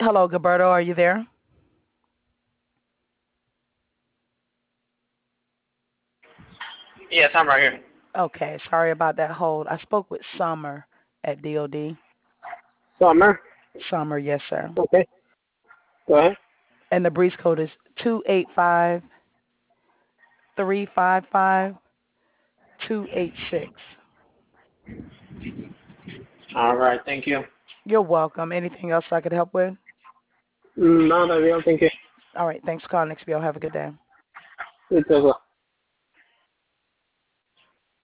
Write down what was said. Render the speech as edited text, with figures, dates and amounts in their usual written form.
Hello, Gilberto. Are you there? Yes, I'm right here. Okay. Sorry about that hold. I spoke with Summer at DOD. Summer. Summer, yes, sir. Okay. Go ahead. And the breeze code is 285-355-286. All right. Thank you. You're welcome. Anything else I could help with? No, no, thank you. All right. Thanks for calling XBO. Have a good day. You too as well.